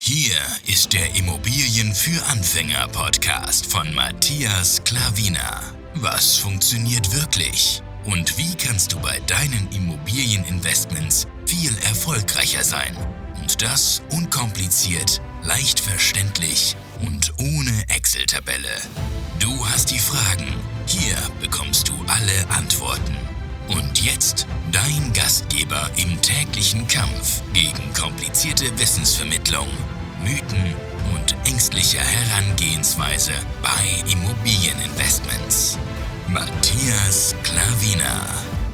Hier ist der Immobilien für Anfänger Podcast von Matthias Klavina. Was funktioniert wirklich? Und wie kannst du bei deinen Immobilieninvestments viel erfolgreicher sein? Und das unkompliziert, leicht verständlich und ohne Excel-Tabelle. Du hast die Fragen, hier bekommst du alle Antworten. Und jetzt dein Gastgeber im täglichen Kampf gegen komplizierte Wissensvermittlung, Mythen und ängstliche Herangehensweise bei Immobilieninvestments. Matthias Klavina.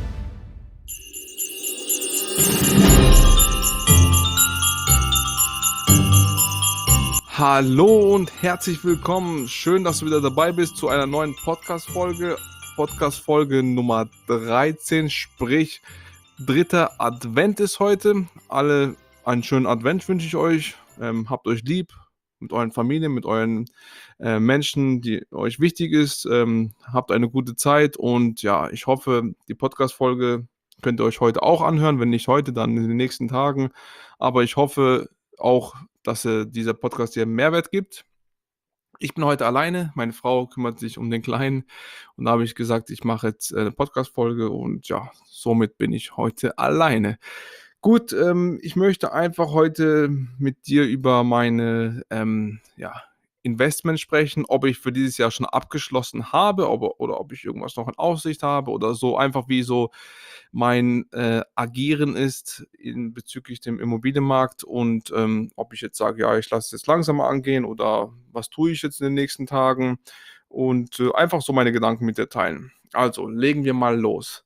Hallo und herzlich willkommen. Schön, dass du wieder dabei bist zu einer neuen Podcast-Folge. Podcast-Folge Nummer 13, sprich dritter Advent ist heute. Alle einen schönen Advent wünsche ich euch. Habt euch lieb mit euren Familien, mit euren Menschen, die euch wichtig ist. Habt eine gute Zeit und ja, ich hoffe, die Podcast-Folge könnt ihr euch heute auch anhören. Wenn nicht heute, dann in den nächsten Tagen. Aber ich hoffe auch, dass dieser Podcast dir Mehrwert gibt. Ich bin heute alleine, meine Frau kümmert sich um den Kleinen und da habe ich gesagt, ich mache jetzt eine Podcast-Folge und ja, somit bin ich heute alleine. Gut, ich möchte einfach heute mit dir über meine Investments sprechen, ob ich für dieses Jahr schon abgeschlossen habe oder ob ich irgendwas noch in Aussicht habe oder so, einfach wie so mein Agieren ist bezüglich dem Immobilienmarkt und ob ich jetzt sage, ja, ich lasse es jetzt langsamer angehen oder was tue ich jetzt in den nächsten Tagen und einfach so meine Gedanken mit dir teilen. Also, legen wir mal los.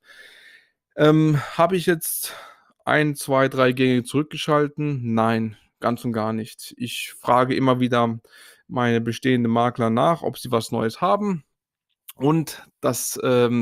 Habe ich jetzt 1, 2, 3 Gänge zurückgeschalten? Nein, ganz und gar nicht. Ich frage immer wieder meine bestehenden Makler nach, ob sie was Neues haben und das,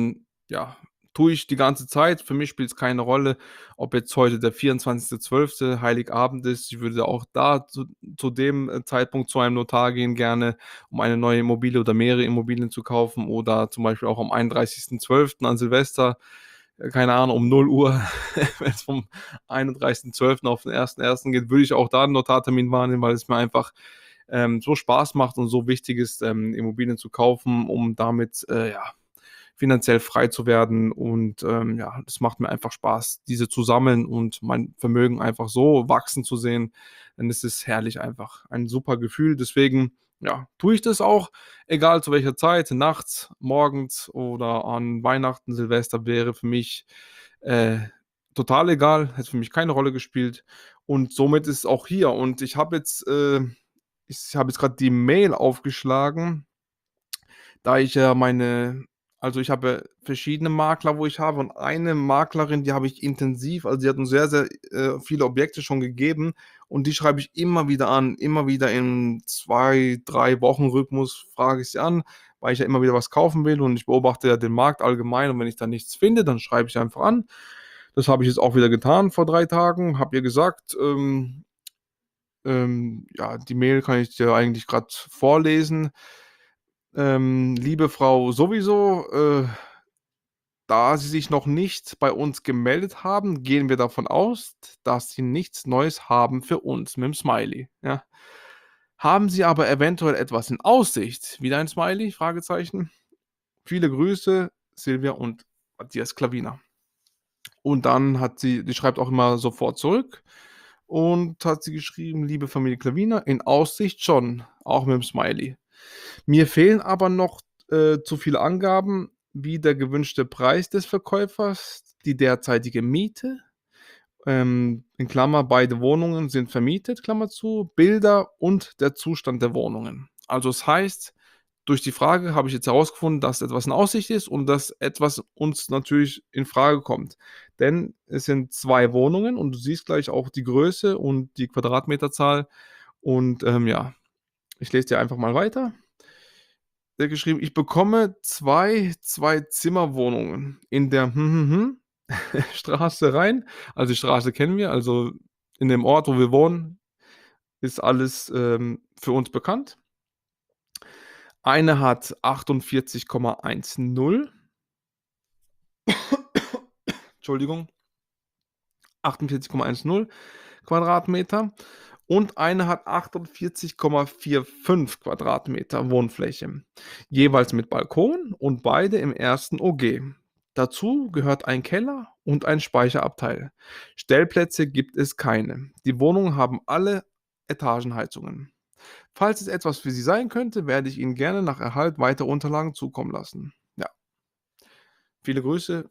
tue ich die ganze Zeit. Für mich spielt es keine Rolle, ob jetzt heute der 24.12. Heiligabend ist. Ich würde auch da zu dem Zeitpunkt zu einem Notar gehen gerne, um eine neue Immobilie oder mehrere Immobilien zu kaufen oder zum Beispiel auch am 31.12. an Silvester, keine Ahnung, um 0 Uhr, wenn es vom 31.12. auf den 1.1. geht, würde ich auch da einen Notartermin wahrnehmen, weil es mir einfach so Spaß macht und so wichtig ist, Immobilien zu kaufen, um damit finanziell frei zu werden. Und das macht mir einfach Spaß, diese zu sammeln und mein Vermögen einfach so wachsen zu sehen. Denn es ist herrlich einfach. Ein super Gefühl. Deswegen ja, tue ich das auch, egal zu welcher Zeit, nachts, morgens oder an Weihnachten, Silvester wäre für mich äh, total egal, hätte für mich keine Rolle gespielt. Und somit ist es auch hier. Und ich habe jetzt gerade die Mail aufgeschlagen, da ich ja ich habe verschiedene Makler, wo ich habe und eine Maklerin, die habe ich intensiv, also die hat uns sehr, sehr, viele Objekte schon gegeben und die schreibe ich immer wieder an. Immer wieder in 2, 3 Wochen Rhythmus frage ich sie an, weil ich ja immer wieder was kaufen will und ich beobachte ja den Markt allgemein und wenn ich da nichts finde, dann schreibe ich einfach an. Das habe ich jetzt auch wieder getan vor 3 Tagen, habe ihr gesagt, ja, die Mail kann ich dir eigentlich gerade vorlesen. Liebe Frau sowieso, da Sie sich noch nicht bei uns gemeldet haben, gehen wir davon aus, dass Sie nichts Neues haben für uns mit dem Smiley, ja. Haben Sie aber eventuell etwas in Aussicht? Wieder ein Smiley? Fragezeichen. Viele Grüße, Silvia und Matthias Klavina. Und dann die schreibt auch immer sofort zurück und hat sie geschrieben: „Liebe Familie Klavina, in Aussicht schon“, auch mit dem Smiley. Mir fehlen aber noch, zu viele Angaben, wie der gewünschte Preis des Verkäufers, die derzeitige Miete, in Klammer, beide Wohnungen sind vermietet, Klammer zu, Bilder und der Zustand der Wohnungen. Also, es heißt, durch die Frage habe ich jetzt herausgefunden, dass etwas in Aussicht ist und dass etwas uns natürlich in Frage kommt. Denn es sind 2 Wohnungen und du siehst gleich auch die Größe und die Quadratmeterzahl und, ich lese dir einfach mal weiter. Der hat geschrieben: „Ich bekomme 2 Zwei-Zimmer-Wohnungen in der Straße rein.“ Also, die Straße kennen wir, also in dem Ort, wo wir wohnen, ist alles, für uns bekannt. Eine hat 48,10 Entschuldigung, 48,10 Quadratmeter und eine hat 48,45 Quadratmeter Wohnfläche, jeweils mit Balkon und beide im ersten OG. Dazu gehört ein Keller und ein Speicherabteil. Stellplätze gibt es keine. Die Wohnungen haben alle Etagenheizungen. Falls es etwas für Sie sein könnte, werde ich Ihnen gerne nach Erhalt weitere Unterlagen zukommen lassen. Ja, viele Grüße.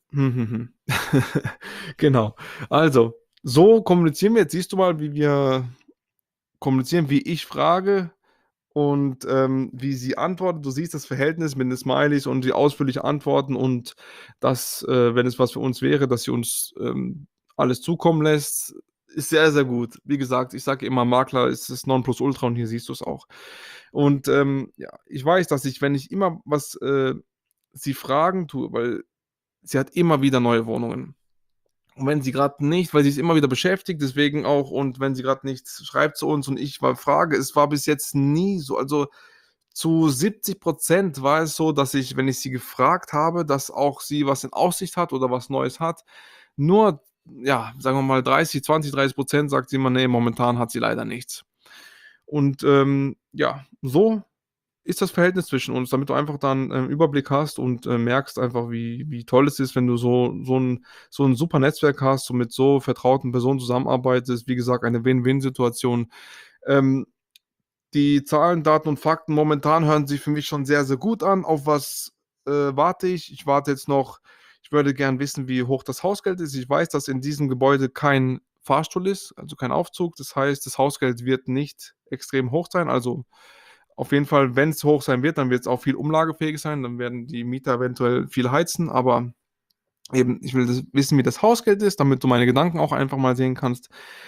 Genau. Also, so kommunizieren wir. Jetzt siehst du mal, wie wir kommunizieren, wie ich frage und, wie sie antwortet. Du siehst das Verhältnis mit den Smileys und die ausführliche Antworten und dass, wenn es was für uns wäre, dass sie uns, alles zukommen lässt, ist sehr, sehr gut. Wie gesagt, ich sage immer, Makler ist das Nonplusultra und hier siehst du es auch. Und, ja, ich weiß, dass ich, wenn ich immer was, sie fragen tue, weil sie hat immer wieder neue Wohnungen. Und wenn sie gerade nicht, weil sie ist immer wieder beschäftigt, deswegen auch, und wenn sie gerade nichts schreibt zu uns und ich mal frage, es war bis jetzt nie so, also zu 70% war es so, dass ich, wenn ich sie gefragt habe, dass auch sie was in Aussicht hat oder was Neues hat. Nur, ja, sagen wir mal 30% sagt sie immer: „Ne, momentan hat sie leider nichts." Und, ja, so ist das Verhältnis zwischen uns, damit du einfach dann, Überblick hast und, merkst einfach, wie toll es ist, wenn du so 'n super Netzwerk hast und mit so vertrauten Personen zusammenarbeitest. Wie gesagt, eine Win-Win-Situation. Ähm, Die Zahlen, Daten und Fakten momentan hören sich für mich schon sehr, sehr gut an. Auf was, warte ich? Ich warte jetzt noch, ich würde gern wissen, wie hoch das Hausgeld ist. Ich weiß, dass in diesem Gebäude kein Fahrstuhl ist, also kein Aufzug. Das heißt, das Hausgeld wird nicht extrem hoch sein. Also, auf jeden Fall, wenn's hoch sein wird, dann wird's auch viel umlagefähig sein. Dann werden die Mieter eventuell viel heizen, aber eben, ich will das wissen, wie das Hausgeld ist, damit du meine Gedanken auch einfach mal sehen kannst.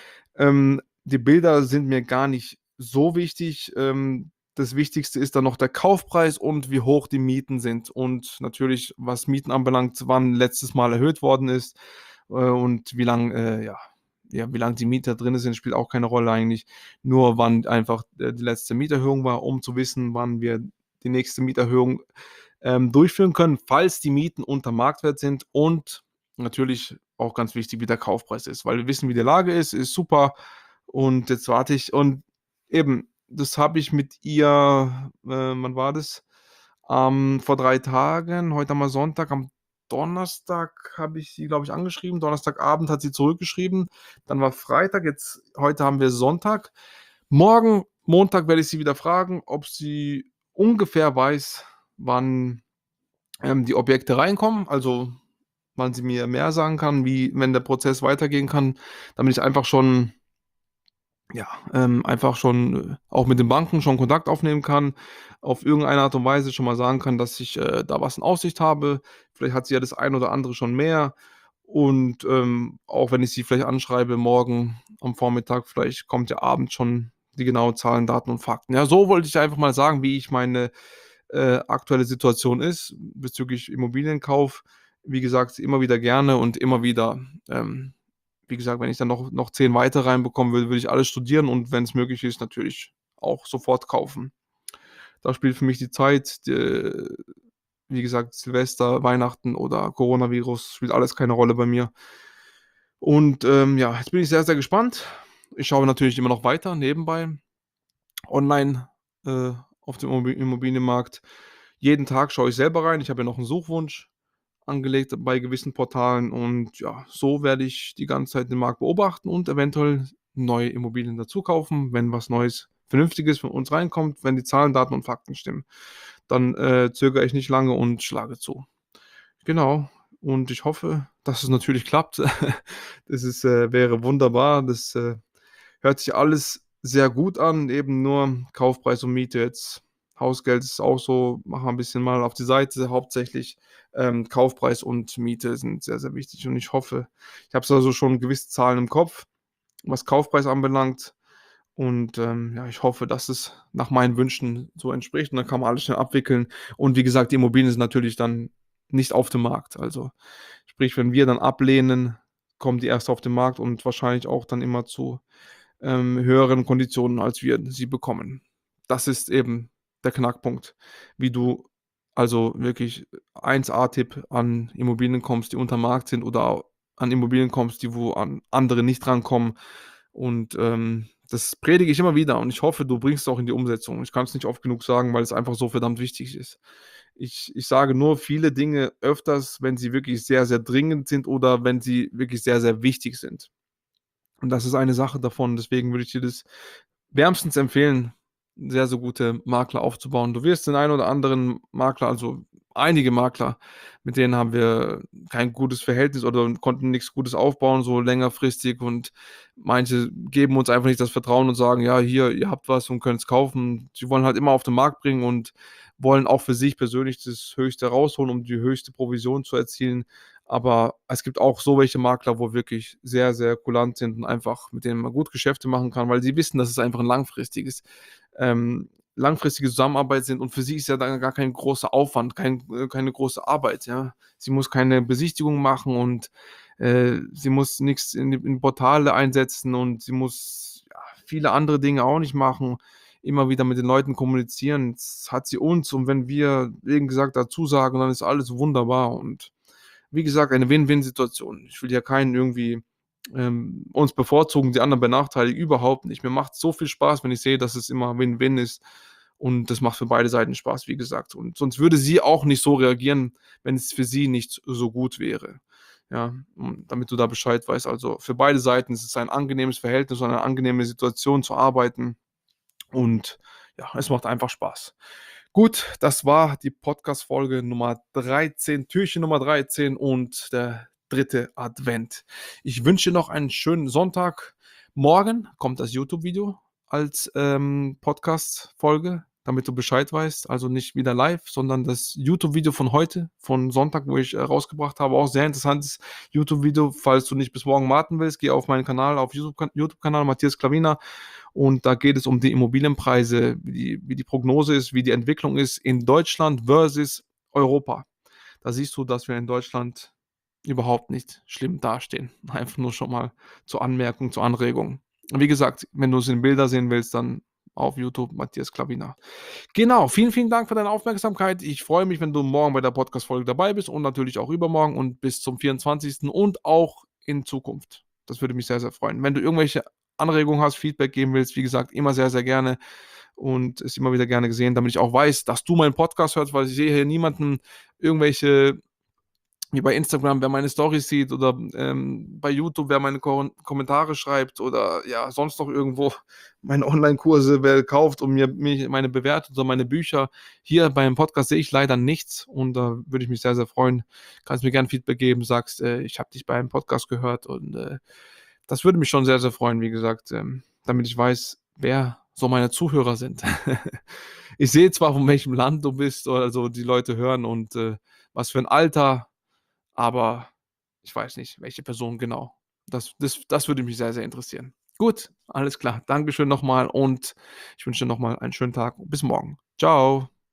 Die Bilder sind mir gar nicht so wichtig. Das Wichtigste ist dann noch der Kaufpreis und wie hoch die Mieten sind und natürlich, was Mieten anbelangt, wann letztes Mal erhöht worden ist, und wie lang, wie lang die Mieter drin sind, spielt auch keine Rolle eigentlich. Nur wann einfach, die letzte Mieterhöhung war, um zu wissen, wann wir die nächste Mieterhöhung, durchführen können, falls die Mieten unter Marktwert sind, und natürlich auch ganz wichtig, wie der Kaufpreis ist, weil wir wissen, wie die Lage ist super, und jetzt warte ich, und eben, das habe ich mit ihr, wann war das? Vor 3 Tagen, heute haben wir Sonntag, am Donnerstag habe ich sie, glaube ich, angeschrieben. Donnerstagabend hat sie zurückgeschrieben. Dann war Freitag, jetzt heute haben wir Sonntag. Morgen, Montag, werde ich sie wieder fragen, ob sie ungefähr weiß, wann, die Objekte reinkommen, also wann sie mir mehr sagen kann, wie, wenn der Prozess weitergehen kann, damit ich einfach schon, ja, einfach schon, auch mit den Banken schon Kontakt aufnehmen kann, auf irgendeine Art und Weise schon mal sagen kann, dass ich, da was in Aussicht habe. Vielleicht hat sie ja das ein oder andere schon mehr, und, auch wenn ich sie vielleicht anschreibe morgen am Vormittag, vielleicht kommt ja abends schon die genauen Zahlen, Daten und Fakten. Ja, so wollte ich einfach mal sagen, wie ich meine, aktuelle Situation ist bezüglich Immobilienkauf. Wie gesagt, immer wieder gerne und immer wieder, wie gesagt, wenn ich dann noch 10 weitere reinbekommen würde, würde ich alles studieren und wenn es möglich ist, natürlich auch sofort kaufen. Da spielt für mich die Zeit, wie gesagt, Silvester, Weihnachten oder Coronavirus, spielt alles keine Rolle bei mir. Und, ja, jetzt bin ich sehr, sehr gespannt. Ich schaue natürlich immer noch weiter nebenbei online, auf dem Immobilienmarkt. Jeden Tag schaue ich selber rein. Ich habe ja noch 'n Suchwunsch angelegt bei gewissen Portalen, und ja, so werde ich die ganze Zeit den Markt beobachten und eventuell neue Immobilien dazu kaufen, wenn was Neues, Vernünftiges von uns reinkommt, wenn die Zahlen, Daten und Fakten stimmen. Dann, zögere ich nicht lange und schlage zu. Genau. Und ich hoffe, dass es natürlich klappt. Das ist, wäre wunderbar. Das, hört sich alles sehr gut an, eben nur Kaufpreis und Miete jetzt. Hausgeld ist auch so, machen wir 'n bisschen mal auf die Seite. Hauptsächlich, Kaufpreis und Miete sind sehr, sehr wichtig, und ich hoffe, ich habe also schon gewisse Zahlen im Kopf, was Kaufpreis anbelangt, und, ja, ich hoffe, dass es nach meinen Wünschen so entspricht, und dann kann man alles schnell abwickeln. Und wie gesagt, die Immobilien sind natürlich dann nicht auf dem Markt. Also, sprich, wenn wir dann ablehnen, kommen die erst auf den Markt und wahrscheinlich auch dann immer zu, höheren Konditionen, als wir sie bekommen. Das ist eben der Knackpunkt, wie du also wirklich 1A-Tipp an Immobilien kommst, die unterm Markt sind, oder an Immobilien kommst, die wo an andere nicht rankommen, und, Das predige ich immer wieder und ich hoffe, du bringst es auch in die Umsetzung. Ich kann es nicht oft genug sagen, weil es einfach so verdammt wichtig ist. Ich sage nur viele Dinge öfters, wenn sie wirklich sehr, sehr dringend sind oder wenn sie wirklich sehr, sehr wichtig sind. Und das ist eine Sache davon. Deswegen würde ich dir das wärmstens empfehlen, sehr, sehr gute Makler aufzubauen. Du wirst den einen oder anderen Makler, also einige Makler, mit denen haben wir kein gutes Verhältnis oder konnten nichts Gutes aufbauen, so längerfristig. Und manche geben uns einfach nicht das Vertrauen und sagen, ja, hier, ihr habt was und könnt es kaufen. Sie wollen halt immer auf den Markt bringen und wollen auch für sich persönlich das Höchste rausholen, um die höchste Provision zu erzielen. Aber es gibt auch so welche Makler, wo wirklich sehr, sehr kulant sind und einfach mit denen man gut Geschäfte machen kann, weil sie wissen, dass es einfach ein langfristige Zusammenarbeit sind und für sie ist ja dann gar kein großer Aufwand, keine große Arbeit, ja. Sie muss keine Besichtigung machen und, sie muss nichts in Portale einsetzen und sie muss, ja, viele andere Dinge auch nicht machen, immer wieder mit den Leuten kommunizieren. Jetzt hat sie uns und wenn wir, wie gesagt, dazu sagen, dann ist alles wunderbar und wie gesagt, eine Win-Win-Situation. Ich will ja keinen irgendwie, uns bevorzugen, die anderen benachteiligen, überhaupt nicht. Mir macht so viel Spaß, wenn ich sehe, dass es immer Win-Win ist und das macht für beide Seiten Spaß, wie gesagt. Und sonst würde sie auch nicht so reagieren, wenn es für sie nicht so gut wäre. Ja, damit du da Bescheid weißt. Also, für beide Seiten ist es ein angenehmes Verhältnis und eine angenehme Situation zu arbeiten und ja, es macht einfach Spaß. Gut, das war die Podcast-Folge Nummer 13, Türchen Nummer 13 und der dritte Advent. Ich wünsche dir noch einen schönen Sonntag. Morgen kommt das YouTube-Video als Podcast-Folge, damit du Bescheid weißt. Also nicht wieder live, sondern das YouTube-Video von heute, von Sonntag, wo ich rausgebracht habe. Auch sehr interessantes YouTube-Video. Falls du nicht bis morgen warten willst, geh auf meinen Kanal, auf YouTube-Kanal Matthias Klavina. Und da geht es um die Immobilienpreise, wie die Prognose ist, wie die Entwicklung ist in Deutschland versus Europa. Da siehst du, dass wir in Deutschland überhaupt nicht schlimm dastehen. Einfach nur schon mal zur Anmerkung, zur Anregung. Wie gesagt, wenn du es in Bilder sehen willst, dann auf YouTube Matthias Klavina. Genau, vielen, vielen Dank für deine Aufmerksamkeit. Ich freue mich, wenn du morgen bei der Podcast-Folge dabei bist und natürlich auch übermorgen und bis zum 24. und auch in Zukunft. Das würde mich sehr, sehr freuen. Wenn du irgendwelche Anregungen hast, Feedback geben willst, wie gesagt, immer sehr, sehr gerne und ist immer wieder gerne gesehen, damit ich auch weiß, dass du meinen Podcast hörst, weil ich sehe hier niemanden irgendwelche wie bei Instagram, wer meine Storys sieht oder bei YouTube, wer meine Kommentare schreibt oder ja, sonst noch irgendwo meine Online-Kurse, wer kauft und mir meine bewertet oder meine Bücher. Hier beim Podcast sehe ich leider nichts und da würde ich mich sehr, sehr freuen. Kannst mir gerne Feedback geben, sagst, ich habe dich beim Podcast gehört und das würde mich schon sehr, sehr freuen, wie gesagt, damit ich weiß, wer so meine Zuhörer sind. Ich sehe zwar, von welchem Land du bist oder so die Leute hören und was für ein Alter, aber ich weiß nicht, welche Person genau. Das würde mich sehr, sehr interessieren. Gut, alles klar. Dankeschön nochmal und ich wünsche dir nochmal einen schönen Tag und bis morgen. Ciao.